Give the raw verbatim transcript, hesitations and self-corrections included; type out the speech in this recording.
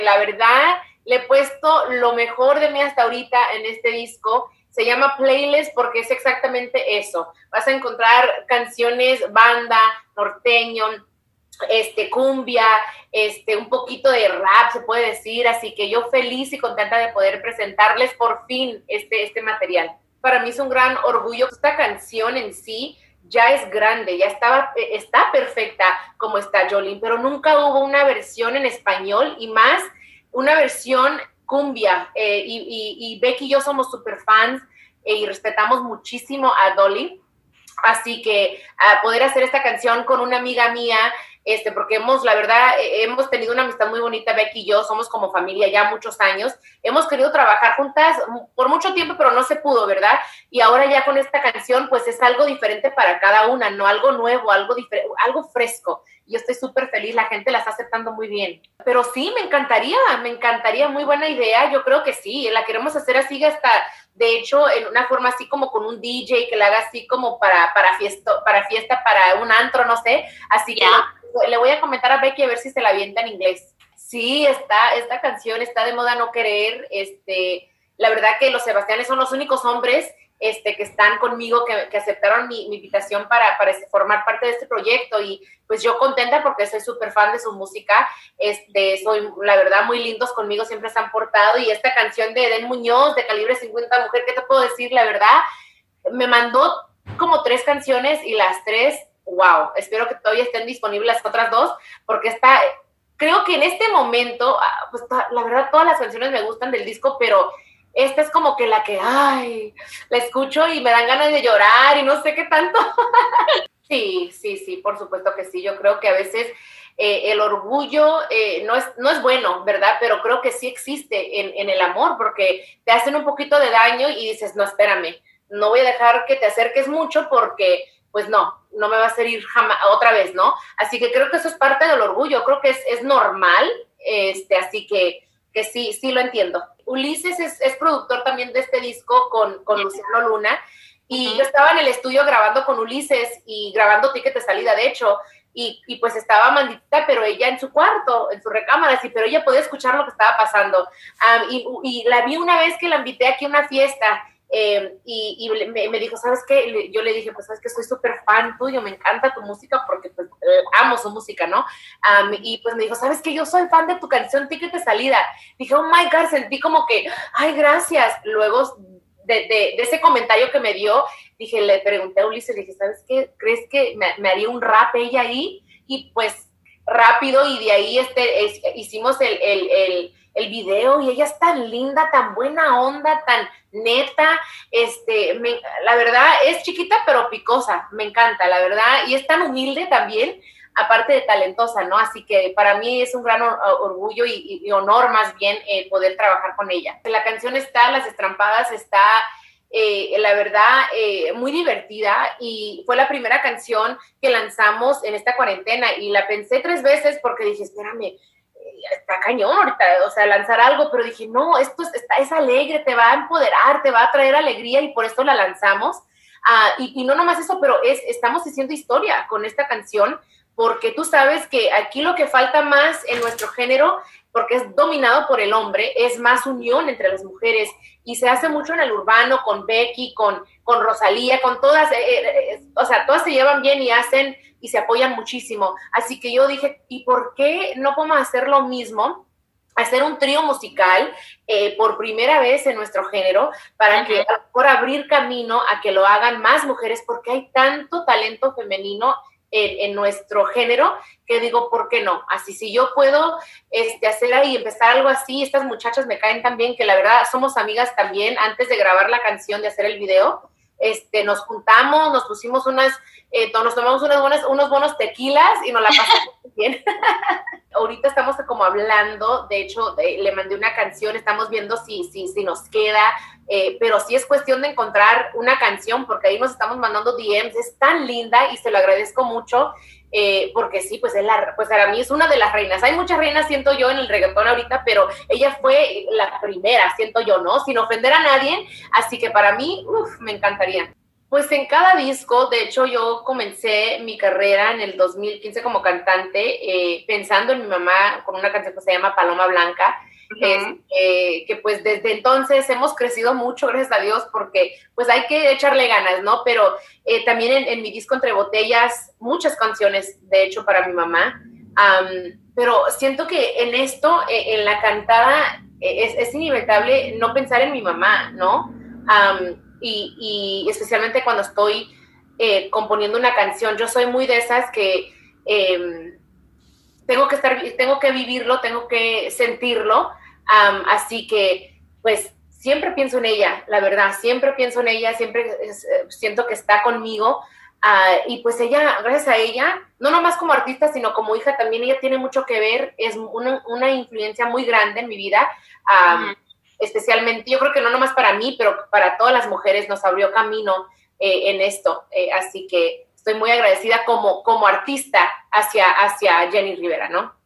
La verdad, le he puesto lo mejor de mí hasta ahorita en este disco. Se llama Playlist porque es exactamente eso. Vas a encontrar canciones, banda, norteño, este, cumbia, este, un poquito de rap, se puede decir. Así que yo feliz y contenta de poder presentarles por fin este, este material. Para mí es un gran orgullo. Esta canción en sí ya es grande, ya estaba, está perfecta como está Jolene, pero nunca hubo una versión en español y más una versión cumbia. Eh, y, y, y Becky y yo somos súper fans eh, y respetamos muchísimo a Dolly. Así que a poder hacer esta canción con una amiga mía, este, porque hemos, la verdad, eh, hemos tenido una amistad muy bonita, Becky y yo, somos como familia ya muchos años, hemos querido trabajar juntas por mucho tiempo, pero no se pudo, ¿verdad? Y ahora ya con esta canción, pues es algo diferente para cada una, ¿no? Algo nuevo, algo diferente, algo fresco. Yo estoy súper feliz, la gente la está aceptando muy bien. Pero sí, me encantaría, me encantaría, muy buena idea, yo creo que sí, la queremos hacer así hasta, de hecho, en una forma así como con un D J que la haga así como para, para, fiesta, para fiesta, para un antro, no sé, así que le, le voy a comentar a Becky a ver si se la avienta en inglés. Sí, está, esta canción está de moda no querer, este, la verdad que los Sebastianes son los únicos hombres este, que están conmigo, que, que aceptaron mi, mi invitación para, para formar parte de este proyecto y pues yo contenta porque soy súper fan de su música, este, soy la verdad muy lindos conmigo, siempre se han portado y esta canción de Eden Muñoz, de Calibre cincuenta, mujer, ¿qué te puedo decir? La verdad, me mandó como tres canciones y las tres, wow, espero que todavía estén disponibles las otras dos porque está, creo que en este momento, pues la verdad todas las canciones me gustan del disco, pero esta es como que la que, ay, la escucho y me dan ganas de llorar y no sé qué tanto. Sí, sí, sí, por supuesto que sí. Yo creo que a veces eh, el orgullo eh, no, es, no es bueno, ¿verdad? Pero creo que sí existe en, en el amor porque te hacen un poquito de daño y dices, no, espérame, no voy a dejar que te acerques mucho porque, pues no, no me va a hacer ir jamás, otra vez, ¿no? Así que creo que eso es parte del orgullo, creo que es, es normal, este, así que que sí, sí lo entiendo. Ulises es, es productor también de este disco con, con Luciano Luna, y uh-huh. Yo estaba en el estudio grabando con Ulises y grabando Ticket de Salida, de hecho, y, y pues estaba Mandita, pero ella en su cuarto, en su recámara, sí, pero ella podía escuchar lo que estaba pasando. Um, y, y la vi una vez que la invité aquí a una fiesta, Eh, y, y me, me dijo, ¿sabes qué? Yo le dije, pues, ¿sabes qué? Soy súper fan tuyo, me encanta tu música porque, pues, eh, amo su música, ¿no? Um, y, pues, me dijo, ¿sabes qué? Yo soy fan de tu canción Ticket de Salida. Dije, oh, my God, sentí como que, ay, gracias. Luego, de, de, de ese comentario que me dio, dije, le pregunté a Ulises, le dije, ¿sabes qué? ¿Crees que me, me haría un rap ella ahí? Y, pues, rápido, y de ahí este, es, hicimos el, el, el el video y ella es tan linda, tan buena onda, tan neta, este, me, la verdad es chiquita pero picosa, me encanta, la verdad, y es tan humilde también, aparte de talentosa, ¿no? Así que para mí es un gran or orgullo y, y honor más bien eh, poder trabajar con ella. La canción está, Las Estrampadas, está eh, la verdad eh, muy divertida y fue la primera canción que lanzamos en esta cuarentena y la pensé tres veces porque dije, espérame, está cañón ahorita, o sea, lanzar algo, pero dije, no, esto es, está, es alegre, te va a empoderar, te va a traer alegría y por esto la lanzamos. Uh, y, y no nomás eso, pero es, estamos haciendo historia con esta canción, porque tú sabes que aquí lo que falta más en nuestro género, porque es dominado por el hombre, es más unión entre las mujeres, y se hace mucho en el urbano, con Becky, con, con Rosalía, con todas, eh, eh, o sea, todas se llevan bien y hacen y se apoyan muchísimo, así que yo dije, ¿y por qué no podemos hacer lo mismo? Hacer un trío musical eh, por primera vez en nuestro género para uh-huh. que por abrir camino a que lo hagan más mujeres, porque hay tanto talento femenino en, en nuestro género que digo, ¿por qué no? Así si yo puedo este, hacer ahí, empezar algo así, estas muchachas me caen tan bien que la verdad somos amigas también, antes de grabar la canción, de hacer el video, este, nos juntamos, nos pusimos unas, eh, nos tomamos unas buenas, unos buenos tequilas y nos la pasamos bien. Ahorita estamos como hablando, de hecho, eh, le mandé una canción, estamos viendo si, si, si nos queda, eh, pero sí es cuestión de encontrar una canción, porque ahí nos estamos mandando D Ms, es tan linda y se lo agradezco mucho, eh, porque sí, pues, es la, pues para mí es una de las reinas. Hay muchas reinas, siento yo, en el reggaetón ahorita, pero ella fue la primera, siento yo, ¿no? Sin ofender a nadie, así que para mí, uf, me encantaría. Pues en cada disco, de hecho yo comencé mi carrera en el dos mil quince como cantante, eh, pensando en mi mamá con una canción que se llama Paloma Blanca, uh-huh. es, eh, que pues desde entonces hemos crecido mucho, gracias a Dios, porque pues hay que echarle ganas, ¿no? Pero eh, también en, en mi disco Entre Botellas, muchas canciones, de hecho, para mi mamá, um, pero siento que en esto, eh, en la cantada, eh, es, es inevitable no pensar en mi mamá, ¿no? Um, Y, y especialmente cuando estoy eh, componiendo una canción, yo soy muy de esas que eh, tengo que estar, tengo que vivirlo, tengo que sentirlo, um, así que pues siempre pienso en ella, la verdad, siempre pienso en ella, siempre es, siento que está conmigo, uh, y pues ella, gracias a ella, no nomás como artista, sino como hija también, ella tiene mucho que ver, es una, una influencia muy grande en mi vida, um, uh-huh. especialmente, yo creo que no nomás para mí, pero para todas las mujeres nos abrió camino eh, en esto, eh, así que estoy muy agradecida como, como artista hacia, hacia Jenni Rivera, ¿no?